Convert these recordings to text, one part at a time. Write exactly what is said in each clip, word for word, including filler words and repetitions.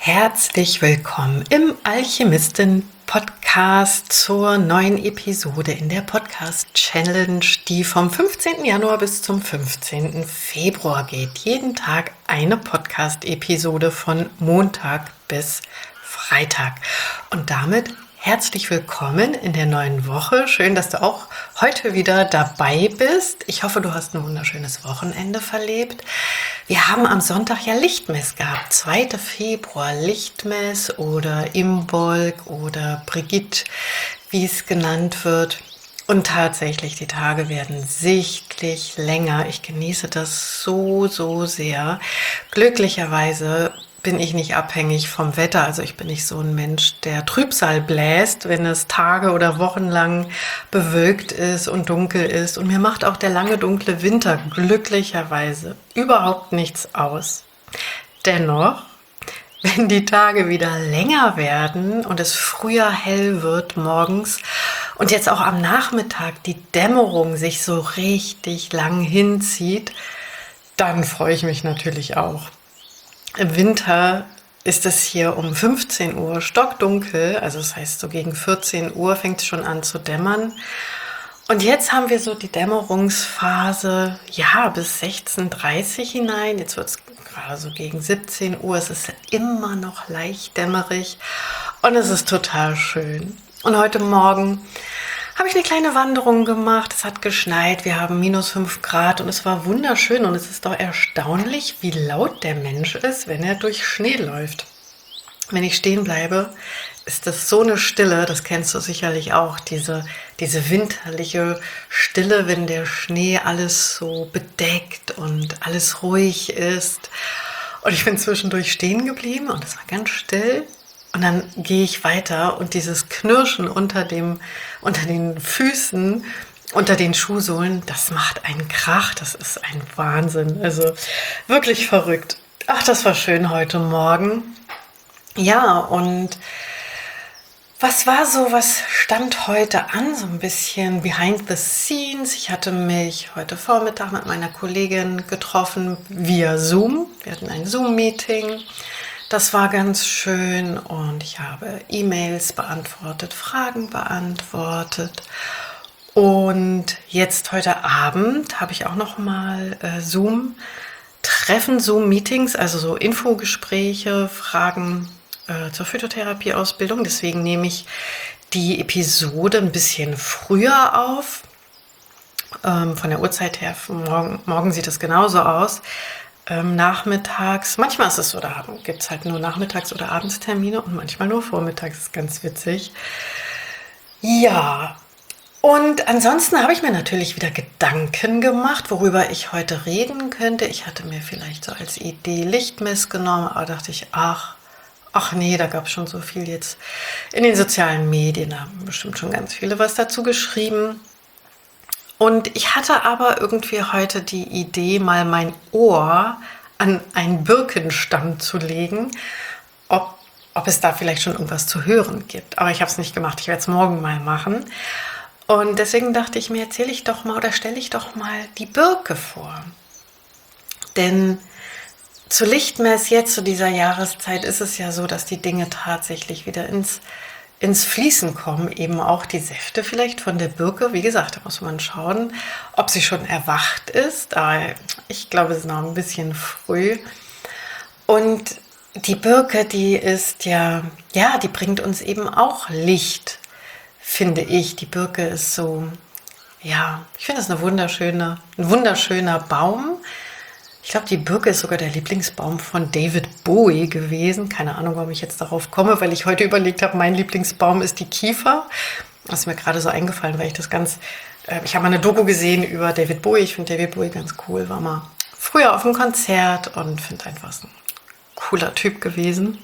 Herzlich willkommen im Alchemisten-Podcast zur neuen Episode in der Podcast-Challenge, die vom fünfzehnten Januar bis zum fünfzehnten Februar geht. Jeden Tag eine Podcast-Episode von Montag bis Freitag. Und damit herzlich willkommen in der neuen Woche. Schön, dass du auch heute wieder dabei bist. Ich hoffe, du hast ein wunderschönes Wochenende verlebt. Wir haben am Sonntag ja Lichtmess gehabt, zweiten Februar, Lichtmess oder Imbolg oder Brigitte, wie es genannt wird. Und tatsächlich, die Tage werden sichtlich länger. Ich genieße das so, so sehr. Glücklicherweise bin ich nicht abhängig vom Wetter. Also ich bin nicht so ein Mensch, der Trübsal bläst, wenn es Tage oder Wochen lang bewölkt ist und dunkel ist. Und mir macht auch der lange, dunkle Winter glücklicherweise überhaupt nichts aus. Dennoch, wenn die Tage wieder länger werden und es früher hell wird morgens und jetzt auch am Nachmittag die Dämmerung sich so richtig lang hinzieht, dann freue ich mich natürlich auch. Im Winter ist es hier um fünfzehn Uhr stockdunkel, also das heißt so gegen vierzehn Uhr fängt es schon an zu dämmern. Und jetzt haben wir so die Dämmerungsphase, ja, bis sechzehn Uhr dreißig hinein. Jetzt wird es gerade so gegen siebzehn Uhr, es ist immer noch leicht dämmerig und es ist total schön. Und heute Morgen habe ich eine kleine Wanderung gemacht, es hat geschneit, wir haben minus fünf Grad und es war wunderschön und es ist doch erstaunlich, wie laut der Mensch ist, wenn er durch Schnee läuft. Wenn ich stehen bleibe, ist das so eine Stille, das kennst du sicherlich auch, diese, diese winterliche Stille, wenn der Schnee alles so bedeckt und alles ruhig ist. Und ich bin zwischendurch stehen geblieben und es war ganz still. Und dann gehe ich weiter und dieses Knirschen unter dem, unter den Füßen, unter den Schuhsohlen, das macht einen Krach, das ist ein Wahnsinn. Also wirklich verrückt. Ach, das war schön heute Morgen. Ja, und was war so, was stand heute an? So ein bisschen behind the scenes. Ich hatte mich heute Vormittag mit meiner Kollegin getroffen via Zoom. Wir hatten ein Zoom-Meeting. Das war ganz schön und ich habe E-Mails beantwortet, Fragen beantwortet. Und jetzt heute Abend habe ich auch noch mal äh, Zoom-Treffen, Zoom-Meetings, also so Infogespräche, Fragen äh, zur Phytotherapie-Ausbildung. Deswegen nehme ich die Episode ein bisschen früher auf. Ähm, von der Uhrzeit her, morgen, morgen sieht es genauso aus. Ähm, nachmittags, manchmal ist es so, da gibt es halt nur Nachmittags- oder Abendstermine und manchmal nur Vormittags, das ist ganz witzig. Ja, und ansonsten habe ich mir natürlich wieder Gedanken gemacht, worüber ich heute reden könnte. Ich hatte mir vielleicht so als Idee Lichtmess genommen, aber dachte ich, ach, ach nee, da gab es schon so viel jetzt in den sozialen Medien, da haben bestimmt schon ganz viele was dazu geschrieben. Und ich hatte aber irgendwie heute die Idee, mal mein Ohr an einen Birkenstamm zu legen, ob, ob es da vielleicht schon irgendwas zu hören gibt. Aber ich habe es nicht gemacht, ich werde es morgen mal machen. Und deswegen dachte ich mir, erzähle ich doch mal oder stelle ich doch mal die Birke vor. Denn zu Lichtmess jetzt, zu dieser Jahreszeit, ist es ja so, dass die Dinge tatsächlich wieder ins ins Fließen kommen, eben auch die Säfte vielleicht von der Birke. Wie gesagt, da muss man schauen, ob sie schon erwacht ist. Aber ich glaube, es ist noch ein bisschen früh. Und die Birke, die ist ja, ja, die bringt uns eben auch Licht, finde ich. Die Birke ist so, ja, ich finde es eine wunderschöne, ein wunderschöner Baum. Ich glaube, die Birke ist sogar der Lieblingsbaum von David Bowie gewesen. Keine Ahnung, warum ich jetzt darauf komme, weil ich heute überlegt habe, mein Lieblingsbaum ist die Kiefer. Das ist mir gerade so eingefallen, weil ich das ganz... Äh, ich habe mal eine Doku gesehen über David Bowie. Ich finde David Bowie ganz cool. War mal früher auf einem Konzert und finde einfach so ein cooler Typ gewesen.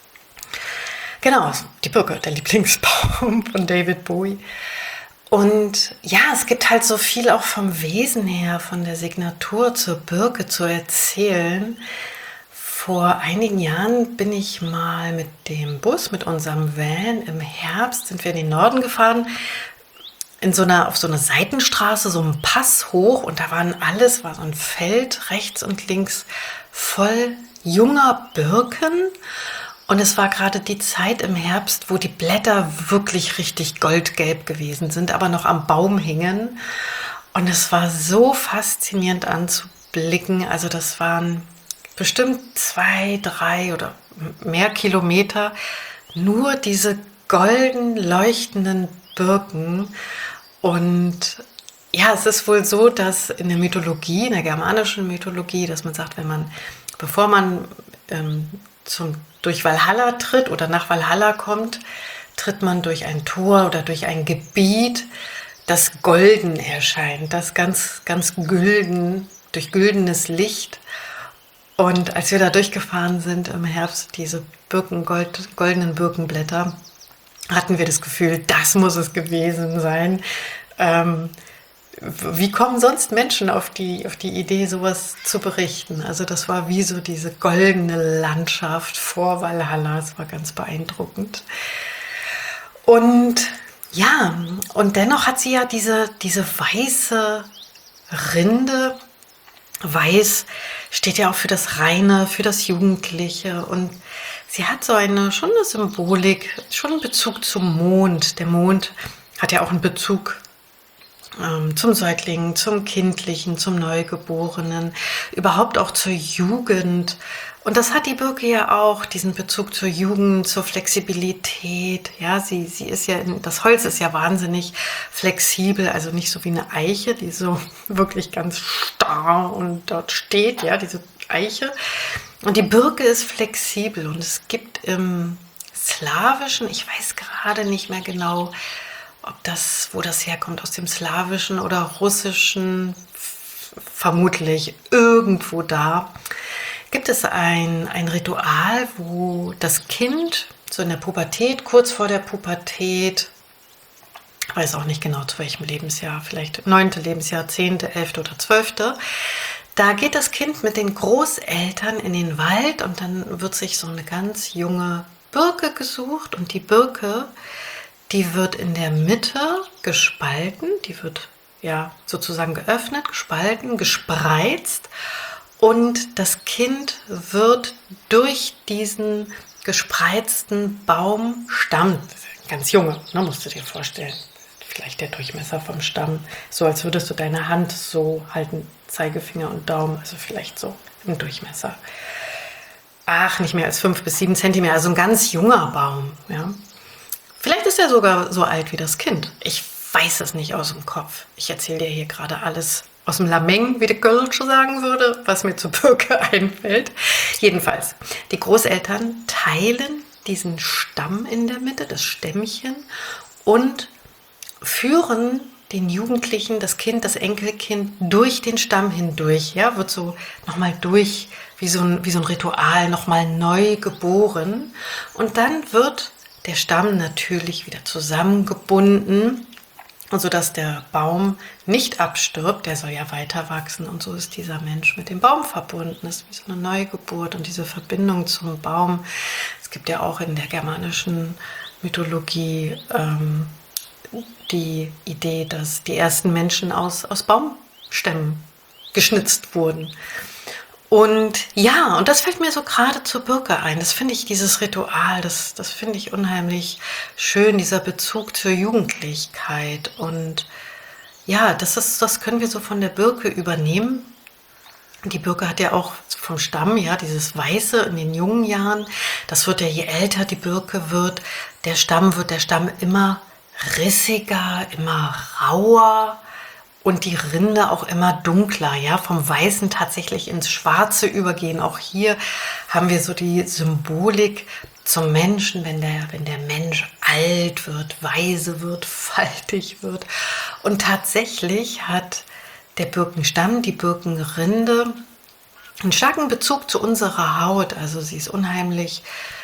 Genau, die Birke, der Lieblingsbaum von David Bowie. Und ja, es gibt halt so viel auch vom Wesen her, von der Signatur zur Birke zu erzählen. Vor einigen Jahren bin ich mal mit dem Bus, mit unserem Van, im Herbst sind wir in den Norden gefahren, in so einer, auf so einer Seitenstraße, so einen Pass hoch und da waren alles, war so ein Feld rechts und links voll junger Birken Und es war gerade die Zeit im Herbst, wo die Blätter wirklich richtig goldgelb gewesen sind, aber noch am Baum hingen. Und es war so faszinierend anzublicken. Also das waren bestimmt zwei, drei oder mehr Kilometer. Nur diese golden leuchtenden Birken. Und ja, es ist wohl so, dass in der Mythologie, in der germanischen Mythologie, dass man sagt, wenn man, bevor man ähm, zum, durch Valhalla tritt oder nach Valhalla kommt, tritt man durch ein Tor oder durch ein Gebiet, das golden erscheint, das ganz, ganz gülden, durch güldenes Licht. Und als wir da durchgefahren sind im Herbst, diese Birken, gold, goldenen Birkenblätter, hatten wir das Gefühl, das muss es gewesen sein. Ähm, wie kommen sonst Menschen auf die, auf die Idee, sowas zu berichten? Also das war wie so diese goldene Landschaft vor Valhalla. Es war ganz beeindruckend. Und ja, und dennoch hat sie ja diese, diese weiße Rinde. Weiß steht ja auch für das Reine, für das Jugendliche. Und sie hat so eine, schon eine Symbolik, schon einen Bezug zum Mond. Der Mond hat ja auch einen Bezug zum Säugling, zum Kindlichen, zum Neugeborenen, überhaupt auch zur Jugend. Und das hat die Birke ja auch, diesen Bezug zur Jugend, zur Flexibilität. Ja, sie, sie ist ja, das Holz ist ja wahnsinnig flexibel, also nicht so wie eine Eiche, die so wirklich ganz starr und dort steht, ja, diese Eiche. Und die Birke ist flexibel und es gibt im Slawischen, ich weiß gerade nicht mehr genau, ob das, wo das herkommt, aus dem Slawischen oder Russischen, vermutlich irgendwo da, gibt es ein, ein Ritual, wo das Kind so in der Pubertät, kurz vor der Pubertät, ich weiß auch nicht genau zu welchem Lebensjahr, vielleicht neunte Lebensjahr, zehnte, elfte oder zwölfte, da geht das Kind mit den Großeltern in den Wald und dann wird sich so eine ganz junge Birke gesucht und die Birke, die wird in der Mitte gespalten, die wird ja sozusagen geöffnet, gespalten, gespreizt und das Kind wird durch diesen gespreizten Baumstamm, ganz junge, ne, musst du dir vorstellen, vielleicht der Durchmesser vom Stamm, so als würdest du deine Hand so halten, Zeigefinger und Daumen, also vielleicht so im Durchmesser. Ach, nicht mehr als fünf bis sieben Zentimeter, also ein ganz junger Baum, ja. Vielleicht ist er sogar so alt wie das Kind. Ich weiß es nicht aus dem Kopf. Ich erzähle dir hier gerade alles aus dem Lameng, wie der Kölsche sagen würde, was mir zur Birke einfällt. Jedenfalls, die Großeltern teilen diesen Stamm in der Mitte, das Stämmchen, und führen den Jugendlichen, das Kind, das Enkelkind durch den Stamm hindurch. Ja, wird so nochmal durch, wie so ein, wie so ein Ritual, nochmal neu geboren. Und dann wird der Stamm natürlich wieder zusammengebunden, sodass der Baum nicht abstirbt, der soll ja weiter wachsen. Und so ist dieser Mensch mit dem Baum verbunden. Das ist wie so eine Neugeburt und diese Verbindung zum Baum. Es gibt ja auch in der germanischen Mythologie ähm, die Idee, dass die ersten Menschen aus, aus Baumstämmen geschnitzt wurden. Und ja, und das fällt mir so gerade zur Birke ein. Das finde ich, dieses Ritual, das, das finde ich unheimlich schön, dieser Bezug zur Jugendlichkeit. Und ja, das ist, das können wir so von der Birke übernehmen. Die Birke hat ja auch vom Stamm, ja, dieses Weiße in den jungen Jahren. Das wird ja, je älter die Birke wird, der Stamm wird der Stamm immer rissiger, immer rauer. Und die Rinde auch immer dunkler, ja, vom Weißen tatsächlich ins Schwarze übergehen. Auch hier haben wir so die Symbolik zum Menschen, wenn der, wenn der Mensch alt wird, weise wird, faltig wird. Und tatsächlich hat der Birkenstamm, die Birkenrinde, einen starken Bezug zu unserer Haut. Also sie ist unheimlich,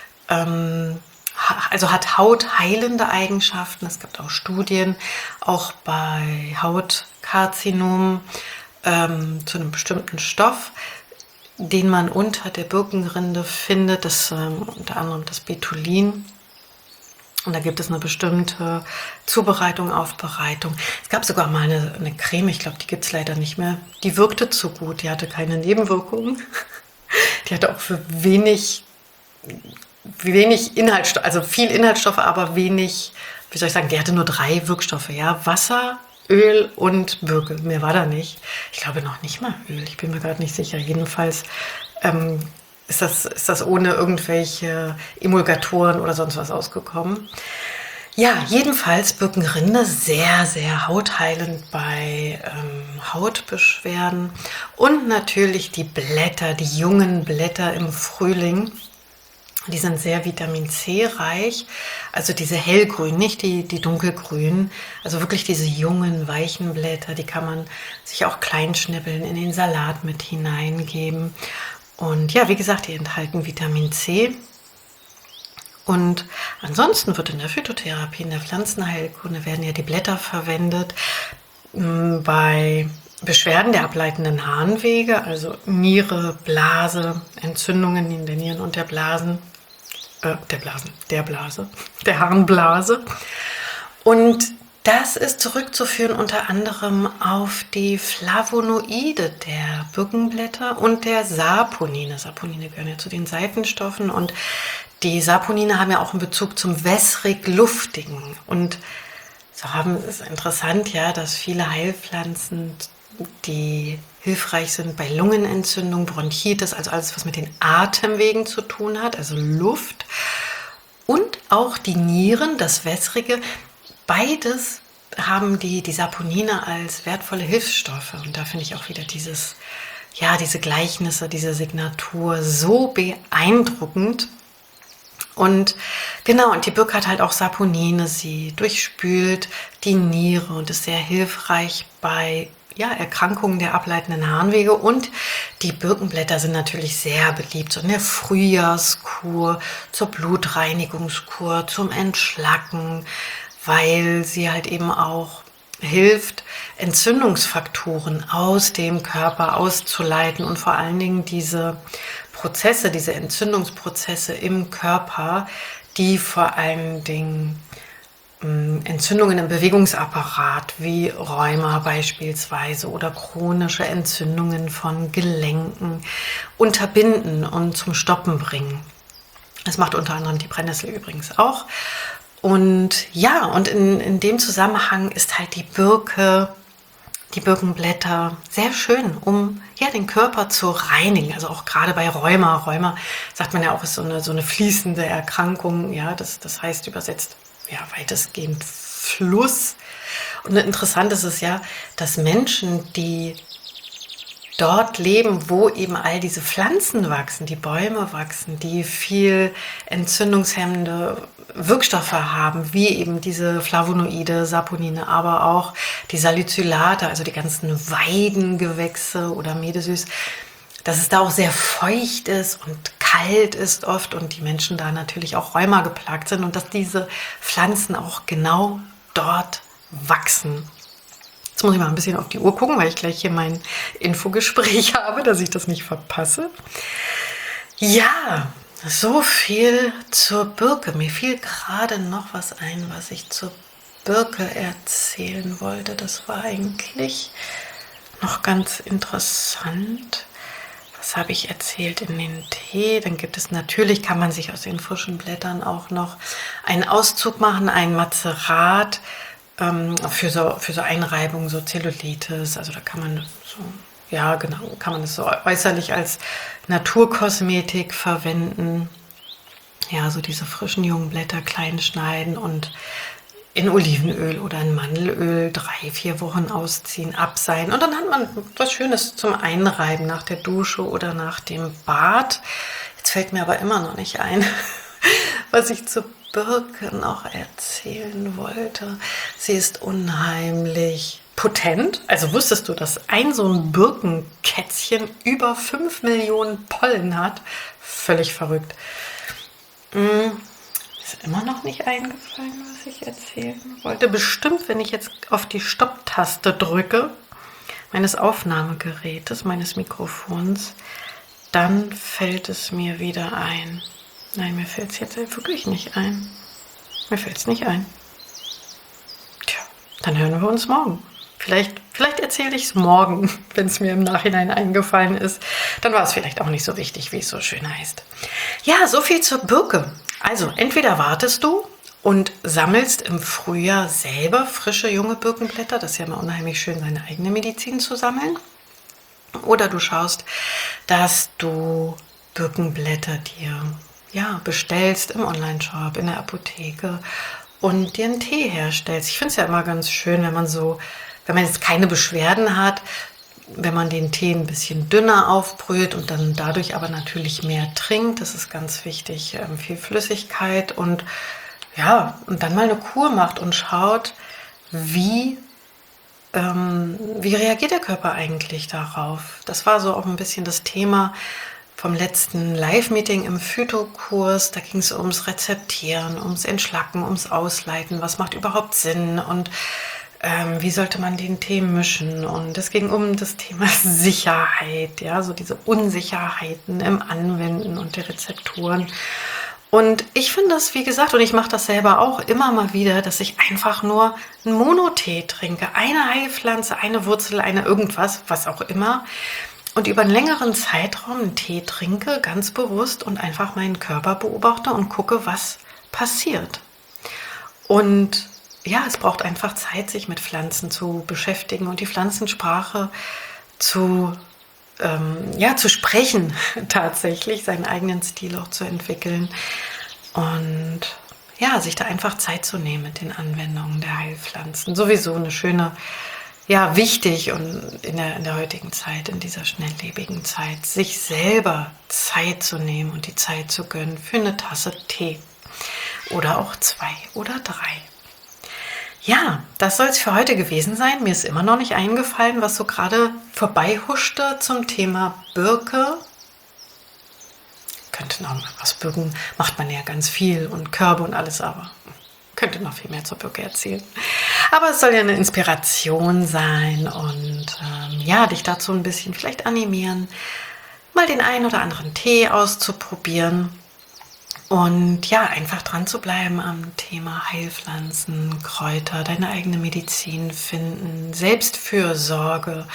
ähm, also hat hautheilende Eigenschaften. Es gibt auch Studien, auch bei Hautkarzinomen ähm, zu einem bestimmten Stoff, den man unter der Birkenrinde findet, das ähm, unter anderem das Betulin. Und da gibt es eine bestimmte Zubereitung, Aufbereitung. Es gab sogar mal eine, eine Creme, ich glaube, die gibt es leider nicht mehr. Die wirkte zu gut, die hatte keine Nebenwirkungen. Die hatte auch für wenig wenig Inhaltsstoffe, also viel Inhaltsstoffe, aber wenig, wie soll ich sagen, der hatte nur drei Wirkstoffe, ja, Wasser, Öl und Birke. Mehr war da nicht. Ich glaube noch nicht mal Öl, ich bin mir gerade nicht sicher. Jedenfalls ähm, ist, das, ist das ohne irgendwelche Emulgatoren oder sonst was ausgekommen. Ja, jedenfalls Birkenrinde sehr, sehr hautheilend bei ähm, Hautbeschwerden. Und natürlich die Blätter, die jungen Blätter im Frühling. Die sind sehr Vitamin C reich, also diese hellgrünen, nicht die, die dunkelgrünen, also wirklich diese jungen, weichen Blätter, die kann man sich auch klein schnippeln, in den Salat mit hineingeben. Und ja, wie gesagt, die enthalten Vitamin C. Und ansonsten wird in der Phytotherapie, in der Pflanzenheilkunde werden ja die Blätter verwendet bei Beschwerden der ableitenden Harnwege, also Niere, Blase, Entzündungen in den Nieren und der Blasen, äh, der Blasen, der Blase, der Harnblase. Und das ist zurückzuführen unter anderem auf die Flavonoide der Birkenblätter und der Saponine. Saponine gehören ja zu den Seifenstoffen und die Saponine haben ja auch einen Bezug zum wässrig-luftigen. Und so haben es ist interessant, ja, dass viele Heilpflanzen, die hilfreich sind bei Lungenentzündung, Bronchitis, also alles, was mit den Atemwegen zu tun hat, also Luft. Und auch die Nieren, das Wässrige, beides haben die, die Saponine als wertvolle Hilfsstoffe. Und da finde ich auch wieder dieses, ja, diese Gleichnisse, diese Signatur so beeindruckend. Und genau, und die Birke hat halt auch Saponine, sie durchspült die Niere und ist sehr hilfreich bei ja, Erkrankungen der ableitenden Harnwege. Und die Birkenblätter sind natürlich sehr beliebt, so in der Frühjahrskur, zur Blutreinigungskur, zum Entschlacken, weil sie halt eben auch hilft, Entzündungsfaktoren aus dem Körper auszuleiten und vor allen Dingen diese Prozesse, diese Entzündungsprozesse im Körper, die vor allen Dingen mh, Entzündungen im Bewegungsapparat wie Rheuma beispielsweise oder chronische Entzündungen von Gelenken unterbinden und zum Stoppen bringen. Das macht unter anderem die Brennnessel übrigens auch. Und ja, und in, in dem Zusammenhang ist halt die Birke, die Birkenblätter sehr schön, um ja, den Körper zu reinigen. Also auch gerade bei Rheuma. Rheuma, sagt man ja auch, ist so eine, so eine fließende Erkrankung. Ja, das, das heißt übersetzt ja, weitestgehend Fluss. Und interessant ist es ja, dass Menschen, die dort leben, wo eben all diese Pflanzen wachsen, die Bäume wachsen, die viel entzündungshemmende Wirkstoffe haben, wie eben diese Flavonoide, Saponine, aber auch die Salicylate, also die ganzen Weidengewächse oder Medesüß, dass es da auch sehr feucht ist und kalt ist oft und die Menschen da natürlich auch Rheuma geplagt sind und dass diese Pflanzen auch genau dort wachsen. Jetzt muss ich mal ein bisschen auf die Uhr gucken, weil ich gleich hier mein Infogespräch habe, dass ich das nicht verpasse. Ja, so viel zur Birke. Mir fiel gerade noch was ein, was ich zur Birke erzählen wollte. Das war eigentlich noch ganz interessant. Was habe ich erzählt in den Tee? Dann gibt es natürlich, kann man sich aus den frischen Blättern auch noch einen Auszug machen, ein Mazerat, für so, für so Einreibung, so Zellulitis, also da kann man so, ja genau, kann man es so äußerlich als Naturkosmetik verwenden. Ja, so diese frischen jungen Blätter klein schneiden und in Olivenöl oder in Mandelöl drei, vier Wochen ausziehen, abseihen und dann hat man was Schönes zum Einreiben nach der Dusche oder nach dem Bad. Jetzt fällt mir aber immer noch nicht ein, was ich zu Birke noch erzählen wollte. Sie ist unheimlich potent. Also wusstest du, dass ein so ein Birkenkätzchen über fünf Millionen Pollen hat? Völlig verrückt. Hm, ist immer noch nicht eingefallen, was ich erzählen wollte. Bestimmt, wenn ich jetzt auf die Stopptaste drücke, meines Aufnahmegerätes, meines Mikrofons, dann fällt es mir wieder ein. Nein, mir fällt es jetzt wirklich nicht ein. Mir fällt es nicht ein. Tja, dann hören wir uns morgen. Vielleicht, vielleicht erzähle ich es morgen, wenn es mir im Nachhinein eingefallen ist. Dann war es vielleicht auch nicht so wichtig, wie es so schön heißt. Ja, so viel zur Birke. Also, entweder wartest du und sammelst im Frühjahr selber frische, junge Birkenblätter. Das ist ja immer unheimlich schön, seine eigene Medizin zu sammeln. Oder du schaust, dass du Birkenblätter dir ja, bestellst im Onlineshop, in der Apotheke und dir einen Tee herstellst. Ich finde es ja immer ganz schön, wenn man so, wenn man jetzt keine Beschwerden hat, wenn man den Tee ein bisschen dünner aufbrüht und dann dadurch aber natürlich mehr trinkt. Das ist ganz wichtig, ähm, viel Flüssigkeit und ja, und dann mal eine Kur macht und schaut, wie ähm, wie reagiert der Körper eigentlich darauf. Das war so auch ein bisschen das Thema vom letzten Live-Meeting im Phytokurs. Da ging es ums Rezeptieren, ums Entschlacken, ums Ausleiten. Was macht überhaupt Sinn und ähm, wie sollte man den Tee mischen? Und es ging um das Thema Sicherheit, ja, so diese Unsicherheiten im Anwenden und der Rezepturen. Und ich finde das, wie gesagt, und ich mache das selber auch immer mal wieder, dass ich einfach nur einen Monotee trinke. Eine Heilpflanze, eine Wurzel, eine irgendwas, was auch immer. Und über einen längeren Zeitraum einen Tee trinke, ganz bewusst und einfach meinen Körper beobachte und gucke, was passiert. Und ja, es braucht einfach Zeit, sich mit Pflanzen zu beschäftigen und die Pflanzensprache zu, ähm, ja, zu sprechen, tatsächlich, seinen eigenen Stil auch zu entwickeln. Und ja, sich da einfach Zeit zu nehmen mit den Anwendungen der Heilpflanzen. Sowieso eine schöne, ja, wichtig und in der, in der heutigen Zeit, in dieser schnelllebigen Zeit, sich selber Zeit zu nehmen und die Zeit zu gönnen für eine Tasse Tee oder auch zwei oder drei. Ja, das soll es für heute gewesen sein. Mir ist immer noch nicht eingefallen, was so gerade vorbeihuschte zum Thema Birke. Könnte noch mal was Birken, macht man ja ganz viel und Körbe und alles, aber könnte noch viel mehr zur Birke erzählen. Aber es soll ja eine Inspiration sein und ähm, ja, dich dazu ein bisschen vielleicht animieren, mal den einen oder anderen Tee auszuprobieren und ja, einfach dran zu bleiben am Thema Heilpflanzen, Kräuter, deine eigene Medizin finden, Selbstfürsorge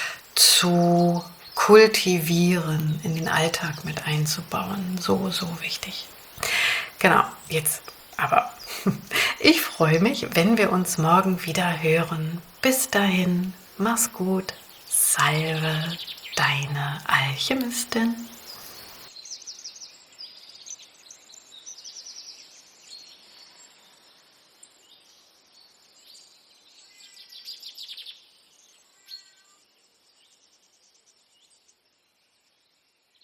zu kultivieren, in den Alltag mit einzubauen. So, so wichtig. Genau, jetzt aber. Ich freue mich, wenn wir uns morgen wieder hören. Bis dahin, mach's gut. Salve, deine Alchemistin.